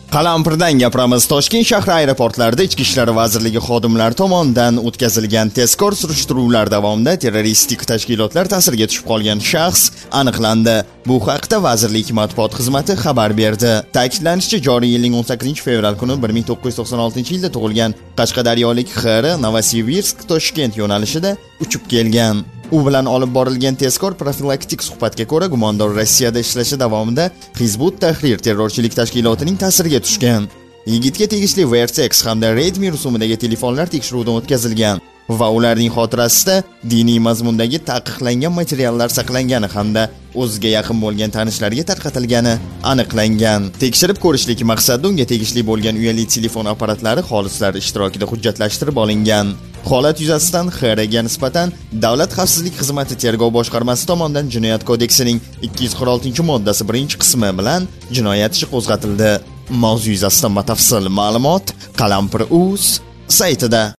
Qalampirdan gapiramiz. Toshkent shahri aeroportlarida Ichki ishlar vazirligi xodimlari tomonidan o'tkazilgan tezkor surishtiruvlar davomida terroristik tashkilotlar ta'siriga tushib qolgan shaxs aniqlandi. Bu haqda vazirlik matbuot xizmati xabar berdi. Ta'kidlanishicha, joriy yilning 18-fevral kuni 1996-yilda tug'ilgan qashqadaryolik X.R. Novosibirsk-Toshkent yo'nalishida uchib kelgan. U bilan olib borilgan tezkor profilaktik suhbatga ko'ra, gumondor Rossiyada ishlashi davomida Hizbut Tahrir terrorchilik tashkilotining ta'siriga tushgan. Yigitga tegishli Vertex hamda Redmi rusumidagi telefonlar tekshiruvdan o'tkazilgan va ularning xotirasida diniy mazmundagi taqiqlangan materiallar saqlangani hamda o'ziga yaqin bo'lgan tanishlariga tarqatilgani aniqlangan. Tekshirib ko'rishlik maqsadida unga tegishli bo'lgan uyali telefon apparatlari xolislar ishtirokida hujjatlashtirib olingan. Holat yuzasidan X.R.ga nisbatan Davlat xavfsizlik xizmati tergov boshqarmasi tomonidan Jinoyat kodeksining 246-moddasi 1-qismi bilan jinoyat ishi qo'zg'atildi. Mavzu yuzasidan batafsil ma'lumot Qalampir.uz saytida.